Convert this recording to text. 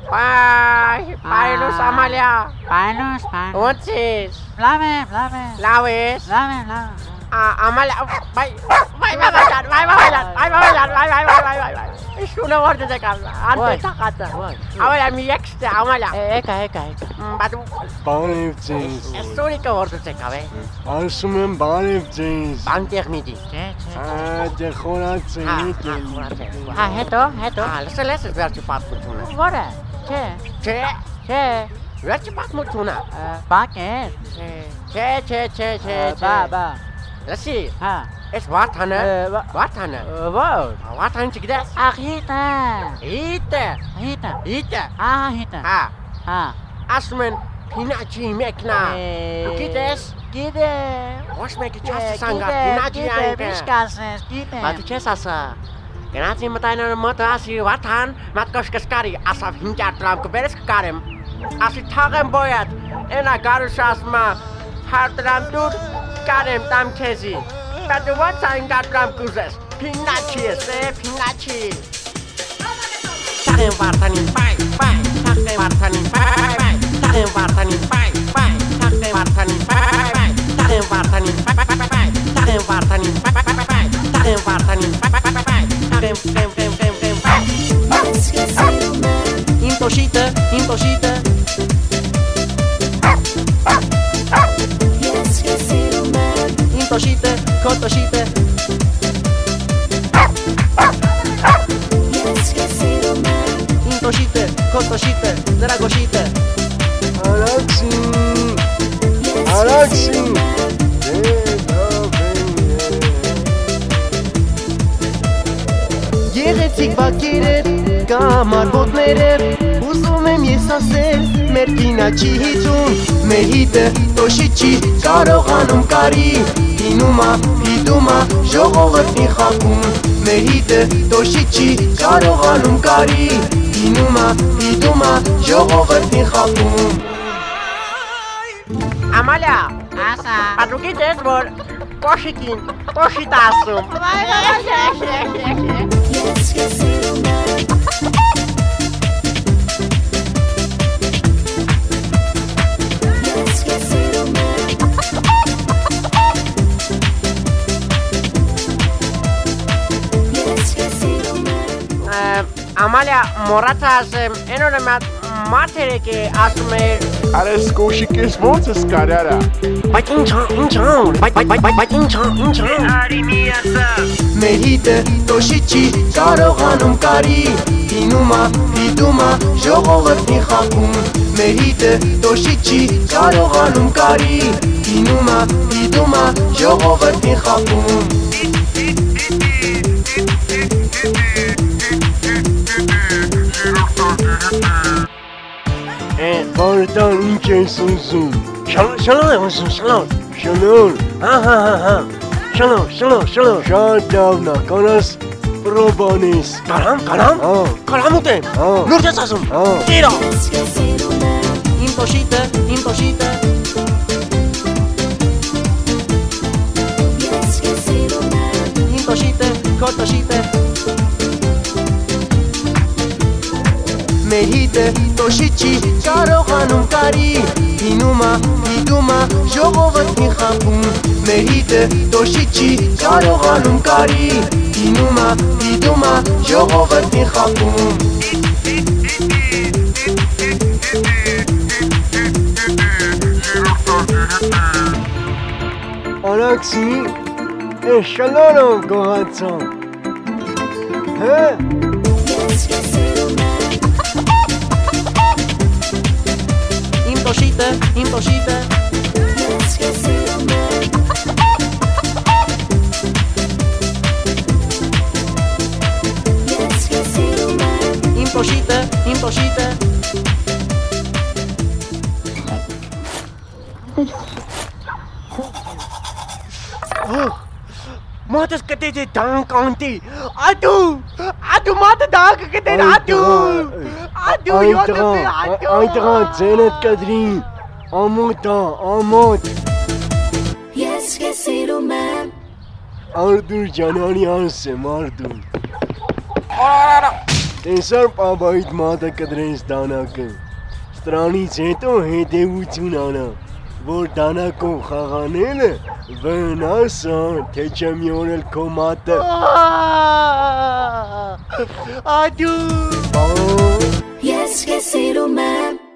Painus Amalia. Painus. What's this? Blame. Lawis. Amalia. Bye. Şuna vardı da kaldı. Ante takatı. Amalia mi ekste Amalia. Eka. Batu. Banevcins. Estorika vardı da kaldı. Arsumen banevcins. Banter midi. De khoratsini. Heto. Lese verci pat mutuna. Vore. Che. Verci pat mutuna. Paket. Che. Ba. Lesi. Ha. Es watane. Wow. Watan çıkıdas. Hita. Hite. Hita. Ha. Asmen pinaci mekna. Kites. Gide. Hoş meki çası sanga. Pinaci anke. Biskases. Gide. Batu cesasa. Kenati matana moto asi watan matkos kaskari asaf hinjat dalam keberes kekarem. Asi tagem boyat. Ena garusasma hartram tur karem tam kezi. Batu watan gatram kuzes. Pinaci pinaci. Tagem wartanin pai. Tagem wartanin pai. Tagem wartanin pai. Tagem wartanin pai. Tagem wartanin pai. Tagem wartanin pai. Tagem wartanin pai. Intoshita. Intoshita, kotoshita. Intoshita, kotoshita, dragoshita. Alaksin. Գեղեցիկ բակերեր, կամար ոտներեր, ուզում եմ ես ասել, մեր կինաչի հիծուն, մեր հիտը տոշի չի կարողանում կարի, հիդումա, ժողովրդին խապում, մեր հիտը տոշի չի կարողանում կարի, հիդումա, ժողովրդին խապում։ Amalia. Asa. Batu kites bol. Koshitasum. Amalia moratas enoremat matere que asume. Are skoshikes voces carara. Մեր հիտը տոշի չի կարողանում կարի, հիդումա, ժողովրդին խապում, մեր հիտը տոշի չի կարողանում կարի, հիդումա, ժողովրդին խապում։ Vardan ince sunsun. Shalom. Shalom. Shalom. Shadavna kanas probanis. Kalam? Kalamute. Ah. Nurja sasum. Ah. Tiro. Intoshita. Intoshita, kotoshita. Մեր հիտը տոշի չի կարողանում կարի, հիդումա, ժողովրդին խապում, մեր հիտը տոշի չի կարողանում կարի, հիդումա, ժողովրդին խապում։ Alaksin. Shalom gohatsan. Intoshita. Intoshita. Matas katete dank auntie. Adu mata dank katete adu. Aytran zenet kadrin. Amot. Yes, man. Ardur canani hanse mardur. Այսօր պապայիդ մատը կդրես դանակը։ Ստրանից հետո հետևություն արա, որ դանակով խաղանելը վնասա, թե չեմ յորել քո մատը։ Ադու Բա Yes, que sirve, man.